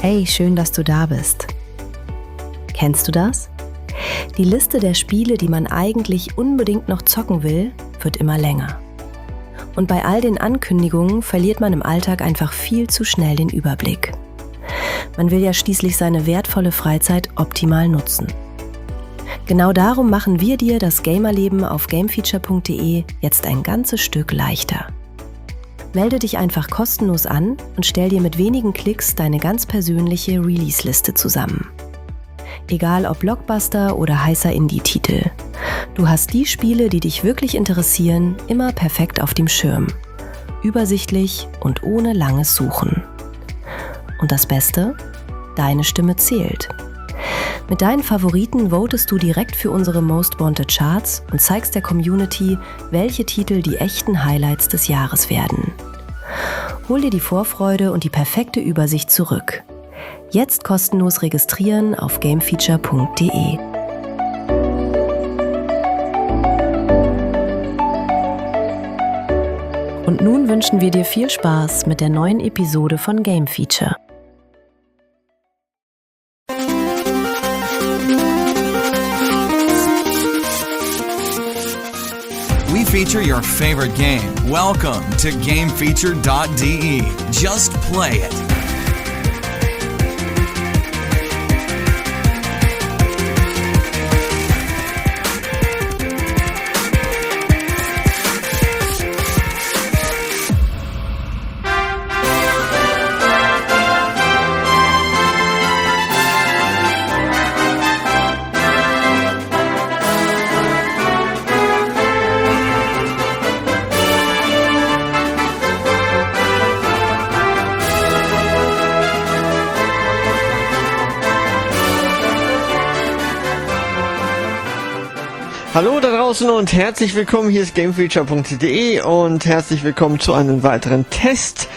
Hey, schön, dass du da bist. Kennst du das? Die Liste der Spiele, die man eigentlich unbedingt noch zocken will, wird immer länger. Und bei all den Ankündigungen verliert man im Alltag einfach viel zu schnell den Überblick. Man will ja schließlich seine wertvolle Freizeit optimal nutzen. Genau darum machen wir dir das Gamerleben auf gamefeature.de jetzt ein ganzes Stück leichter. Melde dich einfach kostenlos an und stell dir mit wenigen Klicks deine ganz persönliche Release-Liste zusammen. Egal ob Blockbuster oder heißer Indie-Titel. Du hast die Spiele, die dich wirklich interessieren, immer perfekt auf dem Schirm. Übersichtlich und ohne langes Suchen. Und das Beste? Deine Stimme zählt. Mit deinen Favoriten votest du direkt für unsere Most Wanted Charts und zeigst der Community, welche Titel die echten Highlights des Jahres werden. Hol dir die Vorfreude und die perfekte Übersicht zurück. Jetzt kostenlos registrieren auf gamefeature.de. Und nun wünschen wir dir viel Spaß mit der neuen Episode von Game Feature. We feature your favorite game. Welcome to GameFeature.de. Just play it. Hallo da draußen und herzlich willkommen, hier ist GameFeature.de und herzlich willkommen zu einem weiteren Test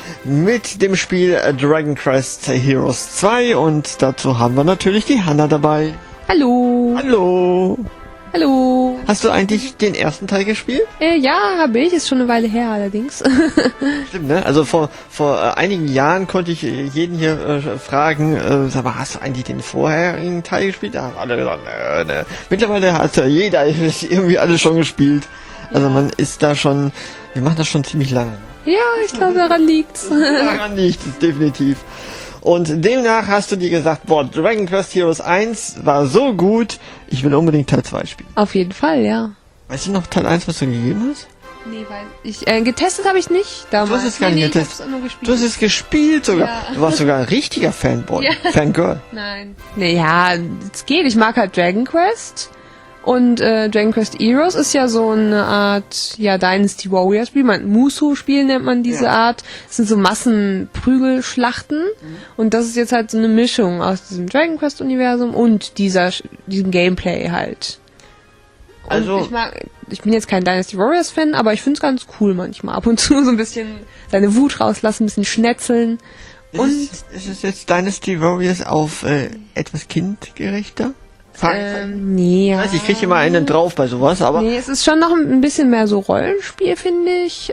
mit dem Spiel Dragon Quest Heroes 2 und dazu haben wir natürlich die Hanna dabei. Hallo. Hallo. Hallo. Hast du eigentlich den ersten Teil gespielt? Ja, habe ich. Ist schon eine Weile her allerdings. Stimmt, ne? Also vor einigen Jahren konnte ich jeden hier fragen, sag mal, hast du eigentlich den vorherigen Teil gespielt? Da haben alle gesagt, ne. Mittlerweile hat ja jeder irgendwie alles schon gespielt. Also man ist da schon, wir machen das schon ziemlich lange. Ja, ich glaube, daran liegt's. Daran liegt es definitiv. Und demnach hast du dir gesagt, boah, Dragon Quest Heroes 1 war so gut, ich will unbedingt Teil 2 spielen. Auf jeden Fall, ja. Weißt du noch Teil 1, was du gegeben hast? Nee, weil ich getestet habe ich nicht damals. Du hast es gar nicht getestet. Ich hab's nur gespielt. Du hast es gespielt sogar. Ja. Du warst sogar ein richtiger Fanboy. Ja. Fangirl. Nein. Naja, es geht. Ich mag halt Dragon Quest. Und Dragon Quest Heroes ist ja so eine Art, ja, Dynasty Warrior Spiel. Musou-Spiel nennt man diese Art. Das sind so Massenprügelschlachten. Und das ist jetzt halt so eine Mischung aus diesem Dragon Quest Universum und diesem Gameplay halt. Und Also ich bin jetzt kein Dynasty Warriors Fan, aber ich find's ganz cool manchmal. Ab und zu so ein bisschen seine Wut rauslassen, ein bisschen schnetzeln. ist es jetzt Dynasty Warriors auf etwas kindgerechter? Nee. Ich weiß, ich kriege immer einen drauf bei sowas, aber... Nee, es ist schon noch ein bisschen mehr so Rollenspiel, finde ich.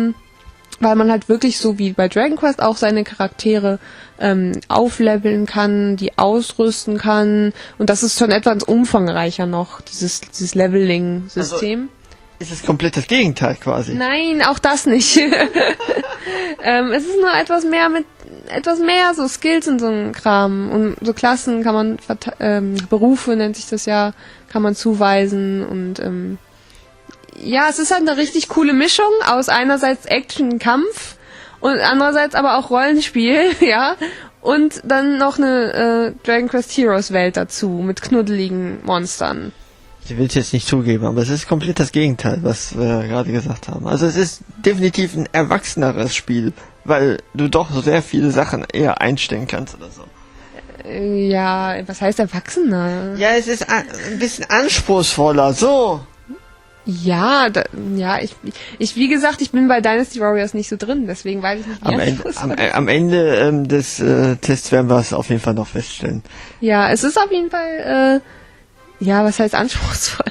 Weil man halt wirklich so wie bei Dragon Quest auch seine Charaktere aufleveln kann, die ausrüsten kann. Und das ist schon etwas umfangreicher noch, dieses Leveling-System. Also, ist es komplett das Gegenteil quasi? Nein, auch das nicht. Es ist nur etwas mehr so Skills und so ein Kram. Und so Klassen kann man, Berufe nennt sich das ja, kann man zuweisen. Und ja, es ist halt eine richtig coole Mischung aus einerseits Action, Kampf und andererseits aber auch Rollenspiel, ja. Und dann noch eine Dragon Quest Heroes Welt dazu mit knuddeligen Monstern. Ich will es jetzt nicht zugeben, aber es ist komplett das Gegenteil, was wir gerade gesagt haben. Also es ist definitiv ein erwachseneres Spiel, weil du doch sehr viele Sachen eher einstellen kannst oder so. Ja, was heißt erwachsener? Ja, es ist ein bisschen anspruchsvoller, so. Ja, ich wie gesagt, ich bin bei Dynasty Warriors nicht so drin, deswegen weiß ich nicht, wie Am Ende des Tests werden wir es auf jeden Fall noch feststellen. Ja, es ist auf jeden Fall, ja, was heißt anspruchsvoll?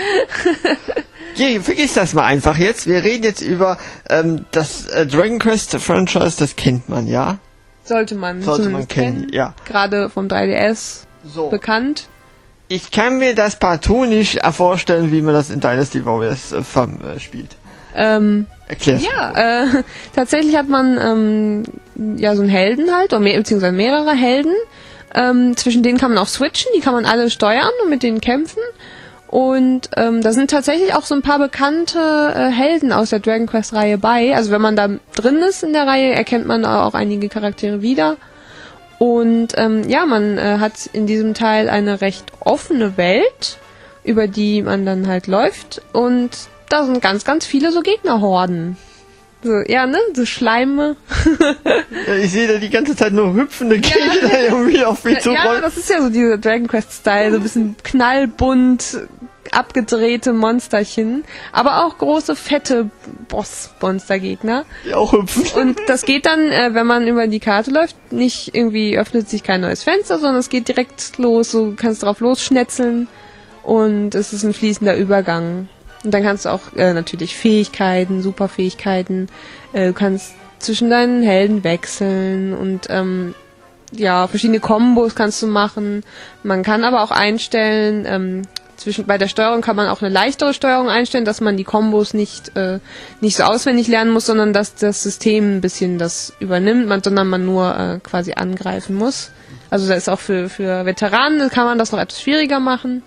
Vergiss das mal einfach jetzt. Wir reden jetzt über das Dragon Quest Franchise, das kennt man, ja? Sollte man kennen, kennen. ja. Gerade vom 3DS So. bekannt. Ich kann mir das partout nicht vorstellen, wie man das in Dynasty Warriors spielt. Erklär's. Ja, tatsächlich hat man ja so einen Helden halt, oder beziehungsweise mehrere Helden. Zwischen denen kann man auch switchen, die kann man alle steuern und mit denen kämpfen. Und da sind tatsächlich auch so ein paar bekannte Helden aus der Dragon Quest Reihe bei. Also wenn man da drin ist in der Reihe, erkennt man auch einige Charaktere wieder. Und ja, man hat in diesem Teil eine recht offene Welt, über die man dann halt läuft. Und da sind ganz, ganz viele so Gegnerhorden. So, ja, ne? So Schleime. Ja, ich sehe da die ganze Zeit nur hüpfende Gegner irgendwie auf mich zu Ja, das ist ja so dieser Dragon Quest-Style. So ein bisschen knallbunt, abgedrehte Monsterchen. Aber auch große, fette Boss-Monster-Gegner. Die auch hüpfen. Und das geht dann, wenn man über die Karte läuft, nicht irgendwie öffnet sich kein neues Fenster, sondern es geht direkt los. Du kannst drauf losschnetzeln. Und es ist ein fließender Übergang. Und dann kannst du auch natürlich Fähigkeiten, Superfähigkeiten, du kannst zwischen deinen Helden wechseln und ja, verschiedene Kombos kannst du machen. Man kann aber auch einstellen, bei der Steuerung kann man auch eine leichtere Steuerung einstellen, dass man die Kombos nicht so auswendig lernen muss, sondern dass das System ein bisschen das übernimmt, sondern man nur quasi angreifen muss. Also das ist auch für Veteranen, kann man das noch etwas schwieriger machen.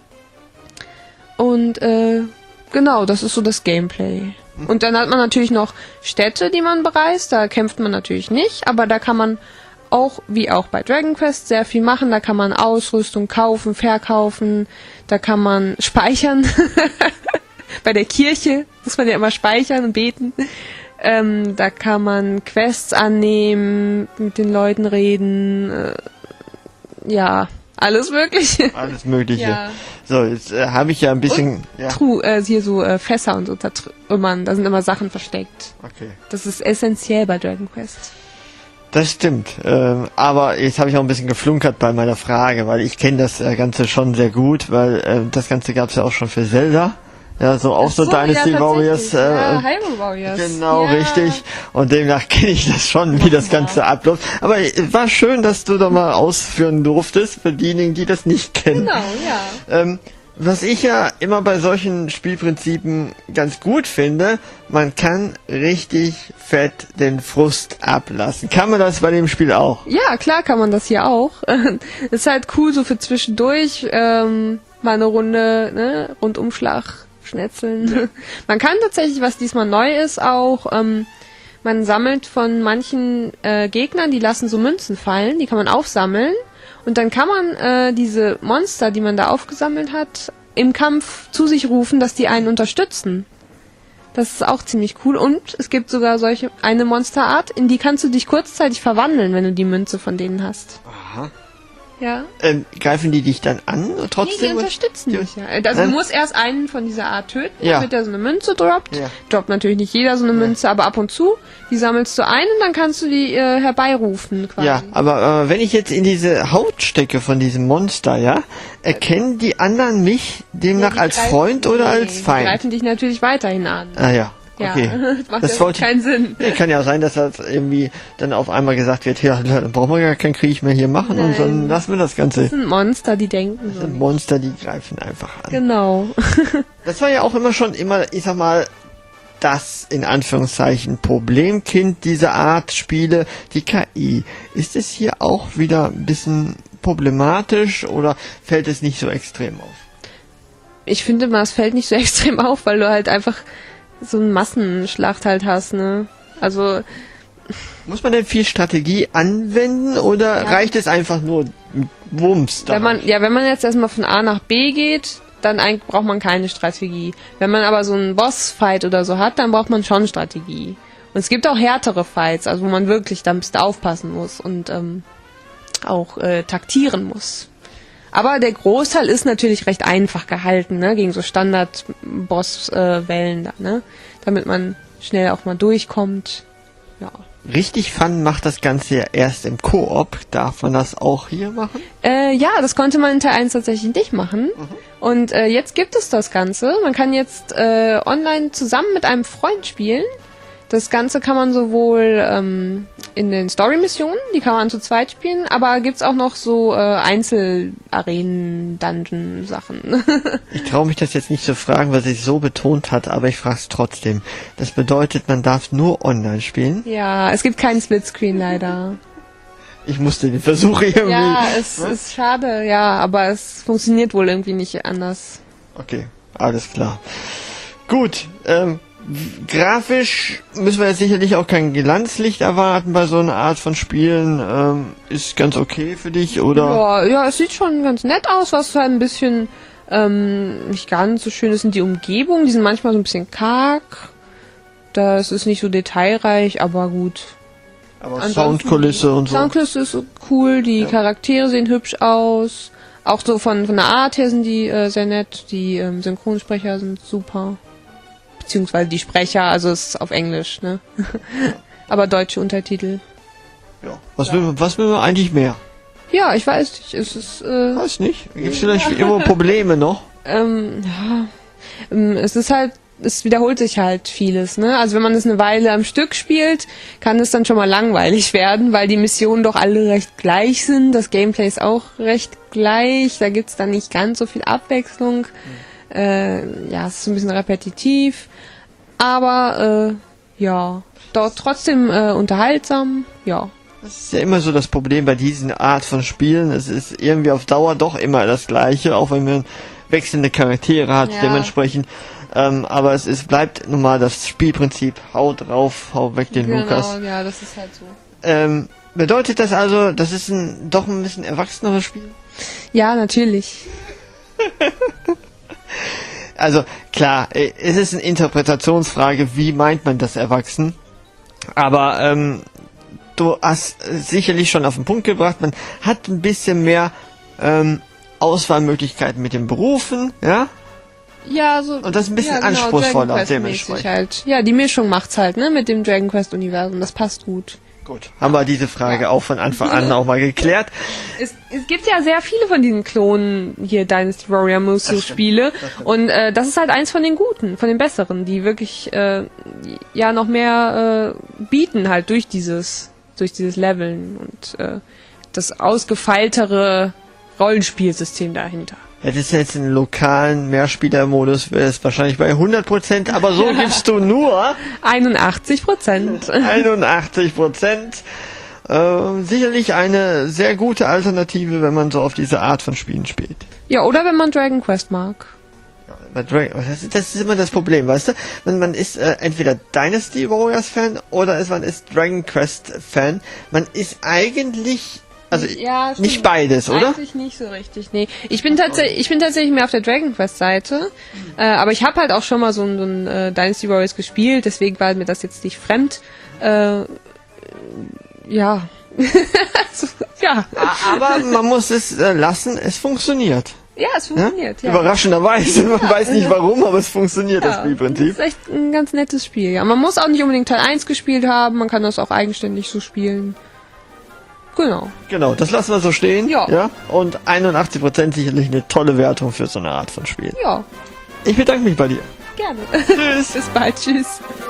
Und genau, das ist so das Gameplay. Und dann hat man natürlich noch Städte, die man bereist. Da kämpft man natürlich nicht, aber da kann man auch, wie auch bei Dragon Quest, sehr viel machen. Da kann man Ausrüstung kaufen, verkaufen. Da kann man speichern. Bei der Kirche muss man ja immer speichern und beten. Da kann man Quests annehmen, mit den Leuten reden. Ja, alles Mögliche. Alles Mögliche. Ja. So, jetzt habe ich ja ein bisschen... Hier so Fässer und so zertrümmern, da sind immer Sachen versteckt. Okay. Das ist essentiell bei Dragon Quest. Das stimmt. Aber jetzt habe ich auch ein bisschen geflunkert bei meiner Frage, weil ich kenne das Ganze schon sehr gut, weil das Ganze gab es ja auch schon für Zelda. Ja, so auch so Dynasty Warriors. Ja, Hyrule Warriors. Genau, ja. Richtig. Und demnach kenne ich das schon, wie das Ganze abläuft. Aber war schön, dass du da mal ausführen durftest, für diejenigen, die das nicht kennen. Genau, ja. Was ich ja immer bei solchen Spielprinzipen ganz gut finde, man kann richtig fett den Frust ablassen. Kann man das bei dem Spiel auch? Ja, klar kann man das hier auch. Ist halt cool, so für zwischendurch mal eine Runde, ne, Rundumschlag schnetzeln. Man kann tatsächlich, was diesmal neu ist, auch man sammelt von manchen Gegnern, die lassen so Münzen fallen, die kann man aufsammeln. Und dann kann man diese Monster, die man da aufgesammelt hat, im Kampf zu sich rufen, dass die einen unterstützen. Das ist auch ziemlich cool. Und es gibt sogar eine Monsterart, in die kannst du dich kurzzeitig verwandeln, wenn du die Münze von denen hast. Aha. Ja. Greifen die dich dann an? Trotzdem? Nee, die unterstützen dich. Ja. Also du musst erst einen von dieser Art töten, damit der so eine Münze droppt. Ja. Droppt natürlich nicht jeder so eine Münze, aber ab und zu. Die sammelst du ein und dann kannst du die herbeirufen quasi. Ja, aber wenn ich jetzt in diese Haut stecke von diesem Monster, ja, erkennen die anderen mich demnach als Freund oder als Feind? Die greifen dich natürlich weiterhin an. Ah ja. Ja, Okay. das macht keinen Sinn. Nee, kann ja sein, dass das irgendwie dann auf einmal gesagt wird, ja, dann brauchen wir gar keinen Krieg mehr hier machen. Nein. Und dann lassen wir das Ganze. Das sind Monster, die denken so. Das sind Monster, die greifen einfach an. Genau. Das war ja auch immer, ich sag mal, das in Anführungszeichen Problemkind dieser Art Spiele, die KI. Ist es hier auch wieder ein bisschen problematisch oder fällt es nicht so extrem auf? Ich finde mal, es fällt nicht so extrem auf, weil du halt einfach so eine Massenschlacht halt hast, ne? Also... Muss man denn viel Strategie anwenden oder reicht es einfach nur Wumms? Wenn man jetzt erstmal von A nach B geht, dann braucht man keine Strategie. Wenn man aber so einen Bossfight oder so hat, dann braucht man schon Strategie. Und es gibt auch härtere Fights, also wo man wirklich da ein bisschen aufpassen muss und auch taktieren muss. Aber der Großteil ist natürlich recht einfach gehalten, ne, gegen so Standard-Boss-Wellen da, ne, damit man schnell auch mal durchkommt. Ja. Richtig Fun macht das Ganze ja erst im Koop. Darf man das auch hier machen? Ja, das konnte man in Teil 1 tatsächlich nicht machen. Und jetzt gibt es das Ganze. Man kann jetzt online zusammen mit einem Freund spielen. Das Ganze kann man sowohl in den Story-Missionen, die kann man zu zweit spielen, aber gibt's auch noch so Einzel-Arenen-Dungeon-Sachen. Ich traue mich das jetzt nicht zu fragen, weil sie es so betont hat, aber ich frage es trotzdem. Das bedeutet, man darf nur online spielen? Ja, es gibt keinen Splitscreen leider. Ich musste den Versuch irgendwie... Ja, es ist schade, ja, aber es funktioniert wohl irgendwie nicht anders. Okay, alles klar. Gut, grafisch müssen wir jetzt sicherlich auch kein Glanzlicht erwarten bei so einer Art von Spielen. Ist ganz okay für dich, oder? Ja, es sieht schon ganz nett aus, was halt ein bisschen nicht ganz so schön ist, sind die Umgebungen, die sind manchmal so ein bisschen karg. Das ist nicht so detailreich, aber gut. Aber Soundkulisse und so. Soundkulisse ist so cool, die Charaktere sehen hübsch aus. Auch so von der Art her sind die sehr nett. Die Synchronsprecher sind super. Beziehungsweise die Sprecher, also es ist auf Englisch, ne? Aber deutsche Untertitel. Ja. Was will man eigentlich mehr? Ja, ich weiß nicht. Es ist. Weiß nicht. Gibt es vielleicht immer Probleme noch? Es ist halt. Es wiederholt sich halt vieles, ne? Also wenn man das eine Weile am Stück spielt, kann es dann schon mal langweilig werden, weil die Missionen doch alle recht gleich sind. Das Gameplay ist auch recht gleich. Da gibt's dann nicht ganz so viel Abwechslung. Ja, es ist ein bisschen repetitiv. Aber, ja, doch trotzdem unterhaltsam, ja. Das ist ja immer so das Problem bei diesen Art von Spielen. Es ist irgendwie auf Dauer doch immer das Gleiche, auch wenn man wechselnde Charaktere hat, dementsprechend. Aber bleibt nun mal das Spielprinzip, hau drauf, hau weg den Lukas. Genau, ja, das ist halt so. Bedeutet das also, das ist doch ein bisschen erwachseneres Spiel? Ja, natürlich. Also, klar, es ist eine Interpretationsfrage, wie meint man das erwachsen? Aber, du hast sicherlich schon auf den Punkt gebracht, man hat ein bisschen mehr, Auswahlmöglichkeiten mit den Berufen, ja? Ja, so. Und das ist ein bisschen genau, anspruchsvoller Dragon Quest dementsprechend. halt. Ja, die Mischung macht's halt, ne, mit dem Dragon Quest Universum. Das passt gut. Gut, haben wir diese Frage auch von Anfang an auch mal geklärt. Es gibt ja sehr viele von diesen Klonen hier Dynasty Warrior Musou Spiele. Und das ist halt eins von den guten, von den besseren, die wirklich ja noch mehr bieten halt durch dieses Leveln und das ausgefeiltere Rollenspielsystem dahinter. Hättest du jetzt einen lokalen Mehrspielermodus, wäre es wahrscheinlich bei 100%, aber so gibst du nur 81%. 81%. Sicherlich eine sehr gute Alternative, wenn man so auf diese Art von Spielen spielt. Ja, oder wenn man Dragon Quest mag. Das ist immer das Problem, weißt du? Man ist entweder Dynasty Warriors Fan oder man ist Dragon Quest Fan. Man ist eigentlich... Also ja, nicht beides, oder? Eigentlich nicht so richtig, nee. Ich bin tatsächlich mehr auf der Dragon Quest Seite, aber ich habe halt auch schon mal so ein Dynasty Warriors gespielt, deswegen war mir das jetzt nicht fremd. Ja. Ja. Aber man muss es lassen, es funktioniert. Ja, es funktioniert, ja. Überraschenderweise, man weiß nicht warum, aber es funktioniert, das Spielprinzip. Das ist echt ein ganz nettes Spiel, ja. Man muss auch nicht unbedingt Teil 1 gespielt haben, man kann das auch eigenständig so spielen. Genau, das lassen wir so stehen. Ja. Und 81% sicherlich eine tolle Wertung für so eine Art von Spiel. Ja. Ich bedanke mich bei dir. Gerne. Tschüss. Bis bald, tschüss.